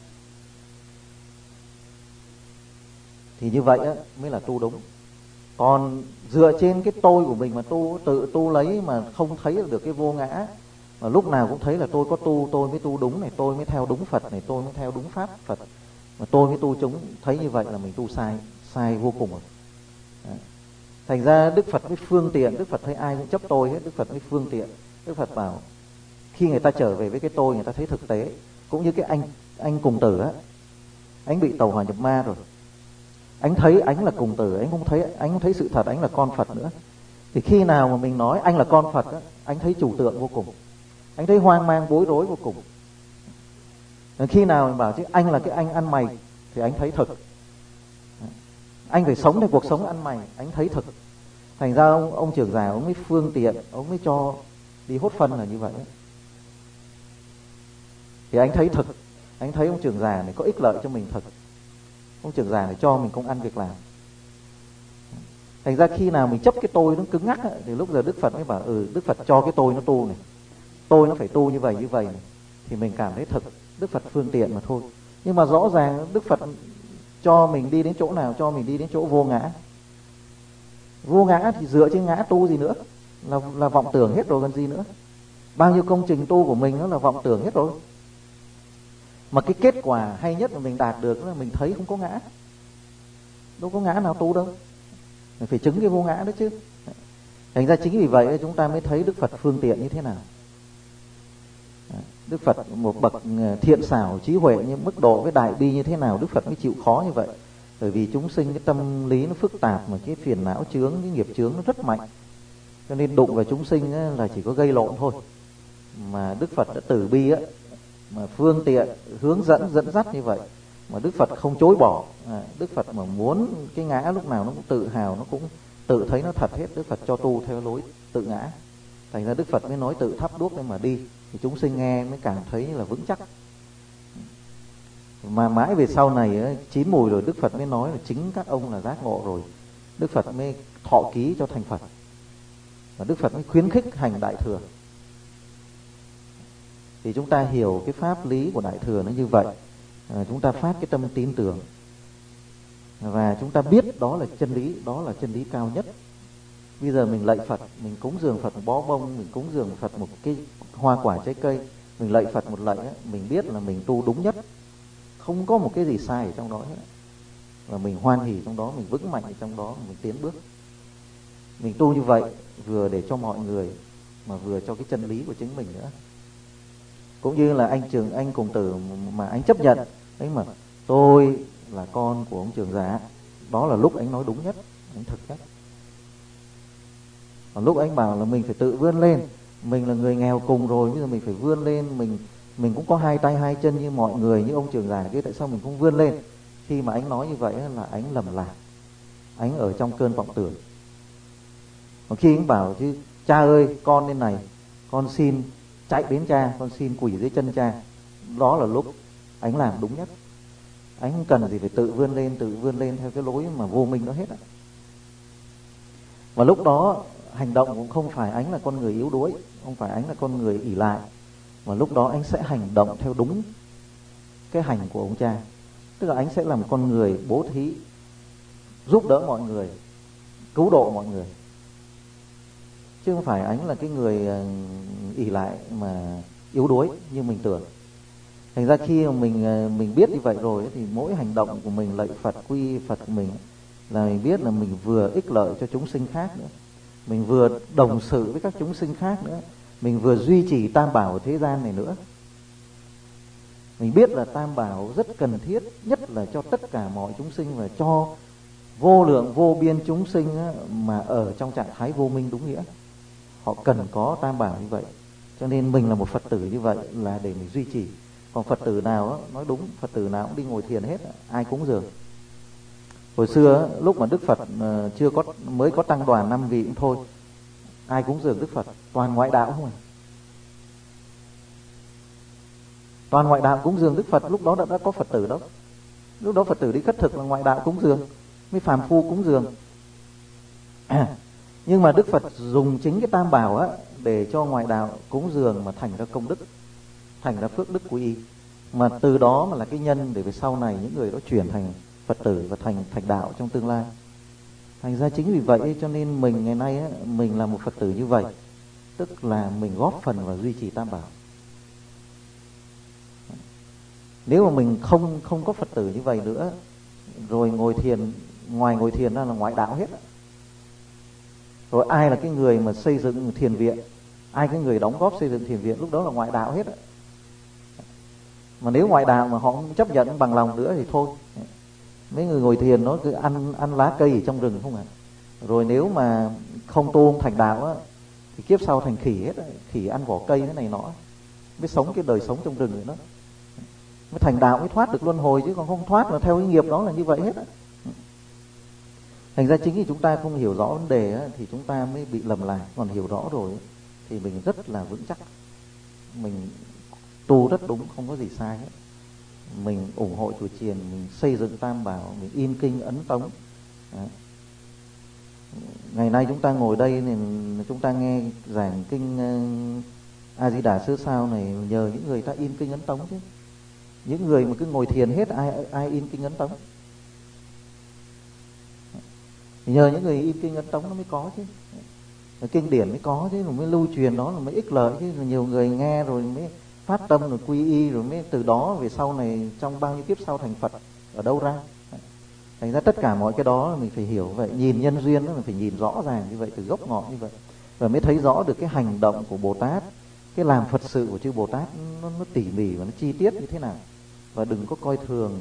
Thì như vậy á, mới là tu đúng. Còn dựa trên cái tôi của mình mà tự tu lấy mà không thấy được cái vô ngã, mà lúc nào cũng thấy là tôi có tu, tôi mới tu đúng này, tôi mới theo đúng Phật này, tôi mới theo đúng pháp Phật, mà tôi mới tu chúng, thấy như vậy là mình tu sai vô cùng rồi. Đấy. Thành ra Đức Phật mới phương tiện. Đức Phật thấy ai cũng chấp tôi hết, Đức Phật mới phương tiện. Đức Phật bảo khi người ta trở về với cái tôi, người ta thấy thực tế. Cũng như cái anh Cùng Tử á, anh bị tàu hỏa nhập ma rồi, anh thấy anh là Cùng Tử, anh không thấy sự thật anh là con Phật nữa. Thì khi nào mà mình nói anh là con Phật á, anh thấy trừu tượng vô cùng, anh thấy hoang mang bối rối vô cùng. Khi nào mình bảo chứ anh là cái anh ăn mày thì anh thấy thực. Anh phải sống theo cuộc sống ăn mày, anh thấy thực. Thành ra ông trưởng giả ông mới phương tiện, ông mới cho đi hốt phân là như vậy. Thì anh thấy thực, anh thấy ông trưởng giả này có ích lợi cho mình thực. Ông trưởng giả này cho mình công ăn việc làm. Thành ra khi nào mình chấp cái tôi nó cứng ngắc thì lúc giờ Đức Phật mới bảo Đức Phật cho cái tôi nó tu này, tôi nó phải tu như vậy này, thì mình cảm thấy thực. Đức Phật phương tiện mà thôi. Nhưng mà rõ ràng Đức Phật cho mình đi đến chỗ nào? Cho mình đi đến chỗ vô ngã. Vô ngã thì dựa trên ngã tu gì nữa, là vọng tưởng hết rồi còn gì nữa. Bao nhiêu công trình tu của mình nó là vọng tưởng hết rồi. Mà cái kết quả hay nhất mà mình đạt được là mình thấy không có ngã. Đâu có ngã nào tu đâu. Mình phải chứng cái vô ngã đó chứ. Thành ra chính vì vậy chúng ta mới thấy Đức Phật phương tiện như thế nào. Đức Phật một bậc thiện xảo trí huệ, nhưng mức độ với đại bi như thế nào Đức Phật mới chịu khó như vậy. Bởi vì chúng sinh cái tâm lý nó phức tạp, mà cái phiền não chướng, cái nghiệp chướng nó rất mạnh. Cho nên đụng vào chúng sinh là chỉ có gây lộn thôi. Mà Đức Phật đã từ bi á, mà phương tiện hướng dẫn dắt như vậy, mà Đức Phật không chối bỏ. Đức Phật mà muốn cái ngã lúc nào nó cũng tự hào, nó cũng tự thấy nó thật hết. Đức Phật cho tu theo lối tự ngã. Thành ra Đức Phật mới nói tự thắp đuốc để mà đi, thì chúng sinh nghe mới cảm thấy là vững chắc. Mà mãi về sau này chín mùi rồi Đức Phật mới nói là chính các ông là giác ngộ rồi, Đức Phật mới thọ ký cho thành Phật. Và Đức Phật mới khuyến khích hành Đại Thừa. Thì chúng ta hiểu cái pháp lý của Đại Thừa nó như vậy. Chúng ta phát cái tâm tin tưởng, và chúng ta biết đó là chân lý, đó là chân lý cao nhất. Bây giờ mình lạy Phật, mình cúng dường Phật một bó bông, mình cúng dường Phật một cái hoa quả trái cây, mình lạy Phật một lạy mình biết là mình tu đúng nhất, không có một cái gì sai ở trong đó hết. Và mình hoan hỉ trong đó, mình vững mạnh ở trong đó, mình tiến bước. Mình tu như vậy vừa để cho mọi người, mà vừa cho cái chân lý của chính mình nữa. Cũng như là anh Cùng Tử mà anh chấp nhận anh mà tôi là con của ông trưởng giả, đó là lúc anh nói đúng nhất, anh thực nhất. Còn lúc anh bảo là mình phải tự vươn lên, mình là người nghèo cùng rồi, bây giờ mình phải vươn lên, mình cũng có hai tay hai chân như mọi người, như ông trưởng giả kia, tại sao mình không vươn lên? Khi mà anh nói như vậy là anh lầm lạc, anh ở trong cơn vọng tưởng. Còn khi anh bảo chứ cha ơi con lên này, con xin chạy đến cha, con xin quỳ dưới chân cha, đó là lúc anh làm đúng nhất. Anh không cần gì phải tự vươn lên theo cái lối mà vô minh đó hết. Và lúc đó hành động cũng không phải anh là con người yếu đuối, không phải anh là con người ỷ lại, mà lúc đó anh sẽ hành động theo đúng cái hành của ông cha. Tức là anh sẽ làm con người bố thí, giúp đỡ mọi người, cứu độ mọi người, chứ không phải anh là cái người ỷ lại mà yếu đuối như mình tưởng. Thành ra khi mà mình biết như vậy rồi thì mỗi hành động của mình, lạy Phật, quy Phật của mình, là mình biết là mình vừa ích lợi cho chúng sinh khác nữa, mình vừa đồng sự với các chúng sinh khác nữa, mình vừa duy trì tam bảo ở thế gian này nữa. Mình biết là tam bảo rất cần thiết, nhất là cho tất cả mọi chúng sinh, và cho vô lượng vô biên chúng sinh mà ở trong trạng thái vô minh đúng nghĩa. Họ cần có tam bảo như vậy. Cho nên mình là một Phật tử như vậy là để mình duy trì. Còn Phật tử nào nói đúng, Phật tử nào cũng đi ngồi thiền hết, ai cúng dường. Hồi xưa lúc mà Đức Phật mới có tăng đoàn 5 vị cũng thôi, ai cúng dường Đức Phật? Toàn ngoại đạo không à? Toàn ngoại đạo cúng dường Đức Phật. Lúc đó đã có Phật tử đâu. Lúc đó Phật tử đi khất thực là ngoại đạo cúng dường, mới phàm phu cúng dường. Nhưng mà Đức Phật dùng chính cái tam bảo để cho ngoại đạo cúng dường mà thành ra công đức. thành ra phước đức của y, mà từ đó mà là cái nhân để về sau này những người đó chuyển thành Phật tử và thành đạo trong tương lai. Thành ra chính vì vậy cho nên mình ngày nay mình là một Phật tử như vậy, tức là mình góp phần vào duy trì Tam Bảo. Nếu mà mình không có Phật tử như vậy nữa, rồi ngồi thiền, ngoài ngồi thiền ra là ngoại đạo hết. Rồi ai là cái người mà xây dựng thiền viện, ai cái người đóng góp xây dựng thiền viện, lúc đó là ngoại đạo hết. Mà nếu ngoại đạo mà họ không chấp nhận bằng lòng nữa thì thôi. Mấy người ngồi thiền nó cứ ăn lá cây ở trong rừng không ạ. Rồi nếu mà không tu không thành đạo á, thì kiếp sau thành khỉ hết. Khỉ ăn vỏ cây thế này nọ, mới sống cái đời sống trong rừng này đó. Mới thành đạo mới thoát được luân hồi, chứ còn không thoát là theo cái nghiệp đó là như vậy hết á. Thành ra chính vì chúng ta không hiểu rõ vấn đề á, thì chúng ta mới bị lầm lạc. Còn hiểu rõ rồi thì mình rất là vững chắc, mình tu rất đúng, không có gì sai hết. Mình ủng hộ chùa chiền, mình xây dựng Tam Bảo, mình in kinh ấn tống. Đấy. Ngày nay chúng ta ngồi đây thì chúng ta nghe giảng kinh A Di Đà Sớ Sao này nhờ những người ta in kinh ấn tống chứ. Những người mà cứ ngồi thiền hết ai in kinh ấn tống. Nhờ những người in kinh ấn tống nó mới có chứ, kinh điển mới có chứ, rồi mới lưu truyền đó là mới ích lợi chứ. Rồi nhiều người nghe rồi mới phát tâm rồi quy y, rồi mới từ đó về sau này trong bao nhiêu kiếp sau thành Phật ở đâu ra. Thành ra tất cả mọi cái đó mình phải hiểu vậy, nhìn nhân duyên đó mình phải nhìn rõ ràng như vậy, từ gốc ngọn như vậy, và mới thấy rõ được cái hành động của Bồ Tát, cái làm Phật sự của chư Bồ Tát nó tỉ mỉ và nó chi tiết như thế nào. Và đừng có coi thường,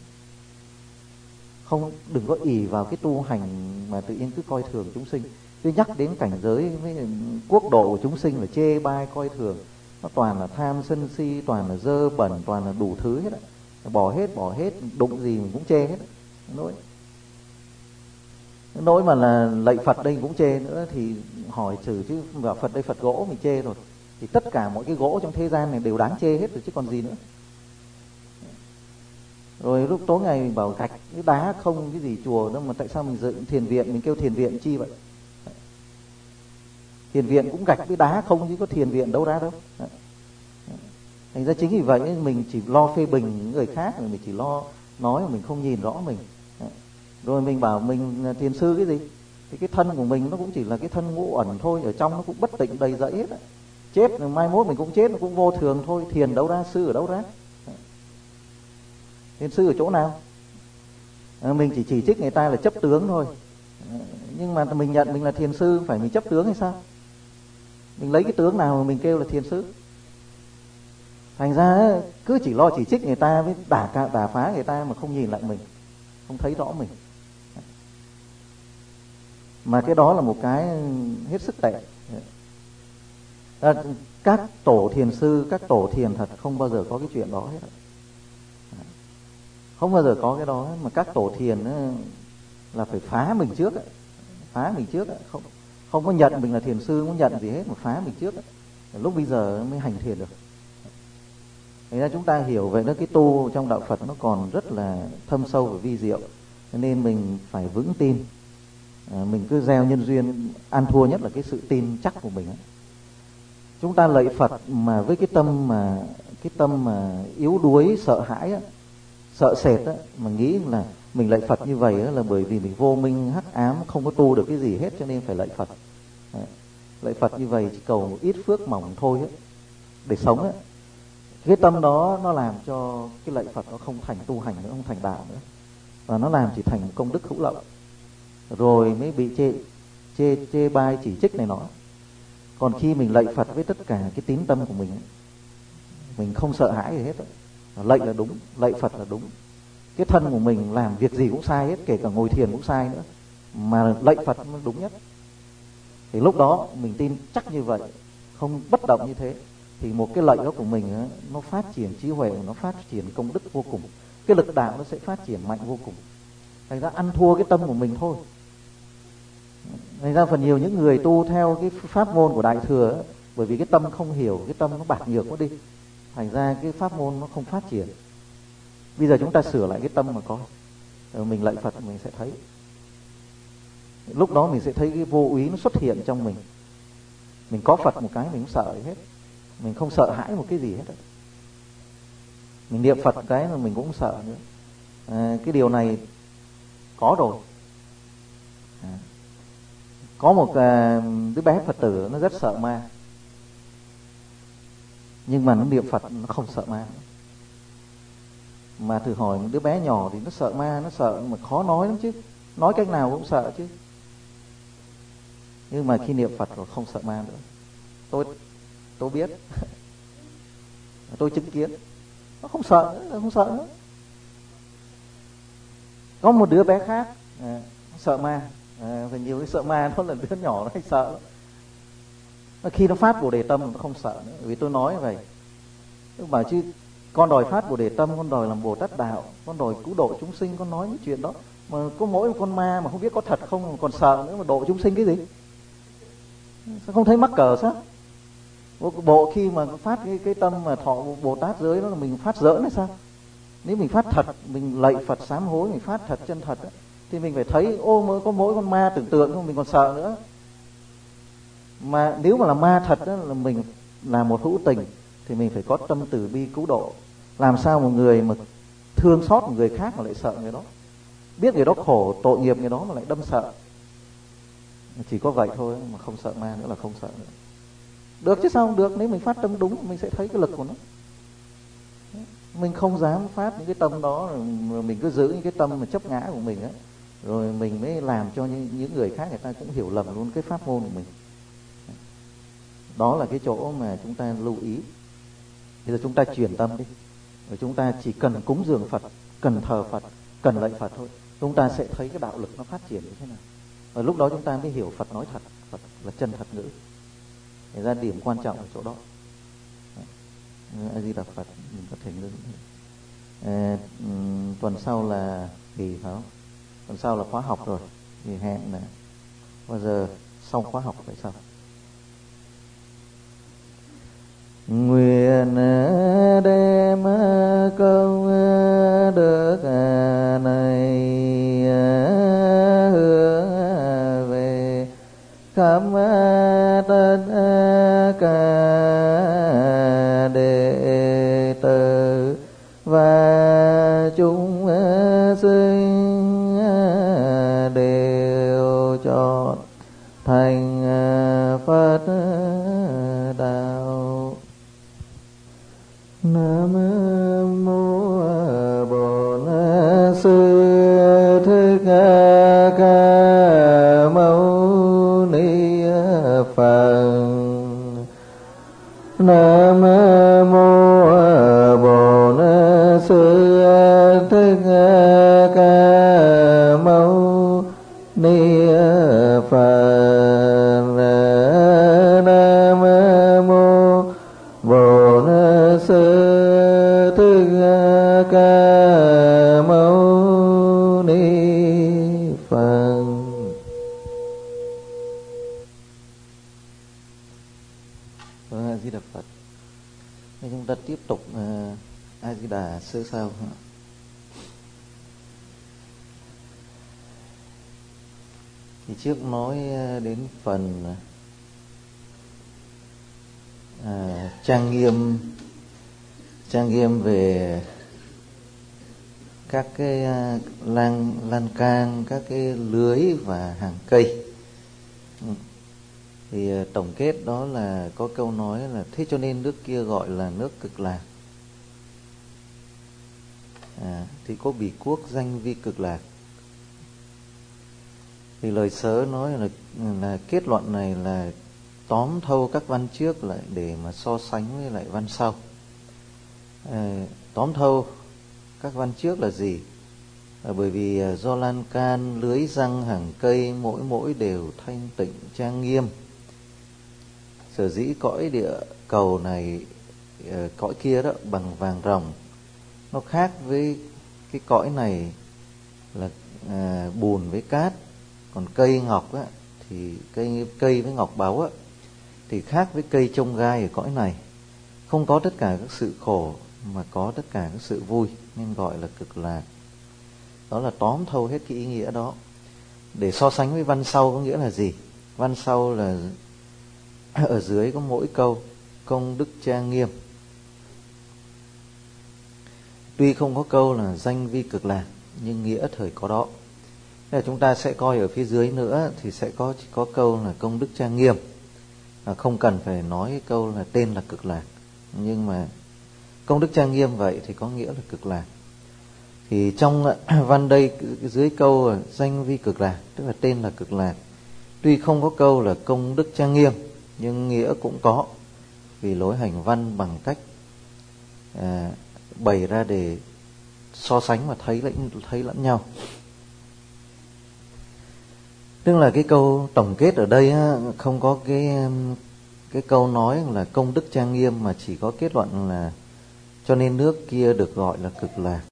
đừng có ỷ vào cái tu hành mà tự nhiên cứ coi thường chúng sinh. Cứ nhắc đến cảnh giới với quốc độ của chúng sinh là chê bai coi thường, nó toàn là tham sân si, toàn là dơ bẩn, toàn là đủ thứ hết á. Bỏ hết, đụng gì mình cũng chê hết. Nỗi mà là lạy Phật đây cũng chê nữa thì hỏi trừ chứ, bảo Phật đây Phật gỗ mình chê rồi, thì tất cả mọi cái gỗ trong thế gian này đều đáng chê hết rồi chứ còn gì nữa. Rồi lúc tối ngày mình bảo gạch cái đá không cái gì chùa đâu, mà tại sao mình dựng thiền viện, mình kêu thiền viện chi vậy? Thiền viện cũng gạch với đá không chứ có thiền viện đâu ra đâu. Thành ra chính vì vậy mình chỉ lo phê bình những người khác, mình chỉ lo nói mà mình không nhìn rõ mình. Rồi mình bảo mình thiền sư cái gì, thì cái thân của mình nó cũng chỉ là cái thân ngũ ẩn thôi, ở trong nó cũng bất tịnh đầy dẫy hết. Chết mai mốt mình cũng chết, nó cũng vô thường thôi. Thiền đâu ra, sư ở đâu ra? Thiền sư ở chỗ nào? Mình chỉ trích người ta là chấp tướng thôi, nhưng mà mình nhận mình là thiền sư, phải mình chấp tướng hay sao? Mình lấy cái tướng nào mà mình kêu là thiền sư? Thành ra cứ chỉ lo chỉ trích người ta với đả phá người ta mà không nhìn lại mình, không thấy rõ mình. Mà cái đó là một cái hết sức tệ. Các tổ thiền sư, các tổ thiền thật không bao giờ có cái chuyện đó hết. Không bao giờ có cái đó. Mà các tổ thiền là phải phá mình trước, phá mình trước, không có nhận mình là thiền sư, không có nhận gì hết, mà phá mình trước, lúc bây giờ mới hành thiền được. Thế ra chúng ta hiểu vậy đó, cái tu trong đạo Phật nó còn rất là thâm sâu và vi diệu, nên mình phải vững tin. Mình cứ gieo nhân duyên, ăn thua nhất là cái sự tin chắc của mình. Chúng ta lạy Phật mà với cái tâm mà yếu đuối, sợ hãi, sợ sệt, mà nghĩ là mình lạy Phật như vậy là bởi vì mình vô minh hắc ám, không có tu được cái gì hết cho nên phải lạy Phật. Lạy Phật như vậy chỉ cầu một ít phước mỏng thôi để sống. Cái tâm đó nó làm cho cái lạy Phật nó không thành tu hành nữa, không thành đạo nữa, và nó làm chỉ thành một công đức hữu lậu, rồi mới bị chê bai chỉ trích này nọ. Còn khi mình lạy Phật với tất cả cái tín tâm của mình không sợ hãi gì hết. Lạy là đúng, lạy Phật là đúng. Cái thân của mình làm việc gì cũng sai hết, kể cả ngồi thiền cũng sai nữa, mà lạy Phật nó đúng nhất. Thì lúc đó mình tin chắc như vậy, không bất động như thế, thì một cái lạy đó của mình nó phát triển trí huệ, nó phát triển công đức vô cùng, cái lực đạo nó sẽ phát triển mạnh vô cùng. Thành ra ăn thua cái tâm của mình thôi. Thành ra phần nhiều những người tu theo cái pháp môn của Đại Thừa bởi vì cái tâm không hiểu, cái tâm nó bạc nhược quá đi, thành ra cái pháp môn nó không phát triển. Bây giờ chúng ta sửa lại cái tâm mà coi, rồi mình lạy Phật mình sẽ thấy, lúc đó mình sẽ thấy cái vô úy nó xuất hiện trong mình. Mình có Phật một cái mình không sợ gì hết, mình không sợ hãi một cái gì hết. Mình niệm Phật cái là mình cũng sợ nữa. Cái điều này có rồi. Có một đứa bé Phật tử nó rất sợ ma, nhưng mà nó niệm Phật nó không sợ ma. Mà thử hỏi một đứa bé nhỏ thì nó sợ ma, nó sợ mà khó nói lắm chứ, nói cách nào cũng sợ chứ. Nhưng mà khi niệm Phật rồi không sợ ma nữa. Tôi biết tôi chứng kiến nó không sợ nữa, không sợ nữa. Có một đứa bé khác sợ ma, và nhiều cái sợ ma nó là đứa nhỏ nó hay sợ lắm. Khi nó phát Bồ Đề tâm nó không sợ nữa. Vì tôi nói vậy, tôi bảo chứ con đòi phát Bồ Đề tâm, con đòi làm Bồ Tát đạo, con đòi cứu độ chúng sinh, con nói những chuyện đó. Mà có mỗi con ma mà không biết có thật không còn sợ nữa, mà độ chúng sinh cái gì? Sao không thấy mắc cỡ sao? Bộ khi mà phát cái tâm mà thọ Bồ Tát giới đó là mình phát giỡn hay sao? Nếu mình phát thật, mình lạy Phật sám hối, mình phát thật chân thật đó, thì mình phải thấy mới có mỗi con ma tưởng tượng không, mình còn sợ nữa. Mà nếu mà là ma thật đó, là mình là một hữu tình thì mình phải có tâm từ bi cứu độ. Làm sao một người mà thương xót một người khác mà lại sợ người đó, biết người đó khổ tội nghiệp người đó mà lại đâm sợ. Chỉ có vậy thôi, mà không sợ ma nữa là không sợ nữa. Được chứ sao không được? Nếu mình phát tâm đúng mình sẽ thấy cái lực của nó. Mình không dám phát những cái tâm đó, rồi mình cứ giữ những cái tâm mà chấp ngã của mình á, rồi mình mới làm cho những người khác người ta cũng hiểu lầm luôn cái pháp môn của mình. Đó là cái chỗ mà chúng ta lưu ý. Bây giờ chúng ta chuyển tâm đi, rồi chúng ta chỉ cần cúng dường Phật, cần thờ Phật, cần lạy Phật thôi, chúng ta sẽ thấy cái đạo lực nó phát triển như thế nào. Và lúc đó chúng ta mới hiểu Phật nói thật, Phật là chân thật ngữ. Thế ra điểm quan trọng ở chỗ đó. A Di Đà Phật. Mình có thể ngưng. Tuần sau là nghỉ phải không? Tuần sau là khóa học rồi, thì hẹn là bao giờ xong khóa học vậy sao? Nguyện đem công đức này hướng về khắp tất cả đệ tử và chúng sinh đều chọn thành Phật đạo. Nam mô Bổn Sư Thích Ca Mâu Ni Phật. Nam mô Bổn Sư Thích Ca Mâu Ni Phật. Nam mô Bổn Sư Thích Ca Mâu Ni Phật. A Di Đà Phật. Nên chúng ta tiếp tục A Di Đà sơ sao. Thì trước nói đến phần trang nghiêm về các cái lan can, các cái lưới và hàng cây. Thì tổng kết đó là có câu nói là thế cho nên nước kia gọi là nước Cực Lạc. Thì có Bỉ Quốc danh vi Cực Lạc. Thì lời Sớ nói là kết luận này là tóm thâu các văn trước lại để mà so sánh với lại văn sau. Tóm thâu các văn trước là gì? Bởi vì do lan can, lưới răng, hàng cây mỗi đều thanh tịnh trang nghiêm. Sở dĩ cõi địa cầu này, cõi kia đó bằng vàng ròng, nó khác với cái cõi này là bùn với cát. Còn cây ngọc á, thì cây với ngọc báu á, thì khác với cây chông gai ở cõi này. Không có tất cả các sự khổ mà có tất cả các sự vui, nên gọi là Cực Lạc. Đó là tóm thâu hết cái ý nghĩa đó. Để so sánh với văn sau có nghĩa là gì? Văn sau là ở dưới có mỗi câu công đức trang nghiêm. Tuy không có câu là danh vi cực lạc, nhưng nghĩa thời có đó. Thế là chúng ta sẽ coi ở phía dưới nữa thì sẽ có câu là công đức trang nghiêm. Không cần phải nói cái câu là tên là cực lạc, nhưng mà công đức trang nghiêm vậy thì có nghĩa là cực lạc. Thì trong văn đây dưới câu danh vi cực lạc, tức là tên là cực lạc, tuy không có câu là công đức trang nghiêm, nhưng nghĩa cũng có, vì lối hành văn bằng cách bày ra để so sánh và thấy lẫn nhau. Tức là cái câu tổng kết ở đây không có cái câu nói là công đức trang nghiêm, mà chỉ có kết luận là cho nên nước kia được gọi là cực lạc.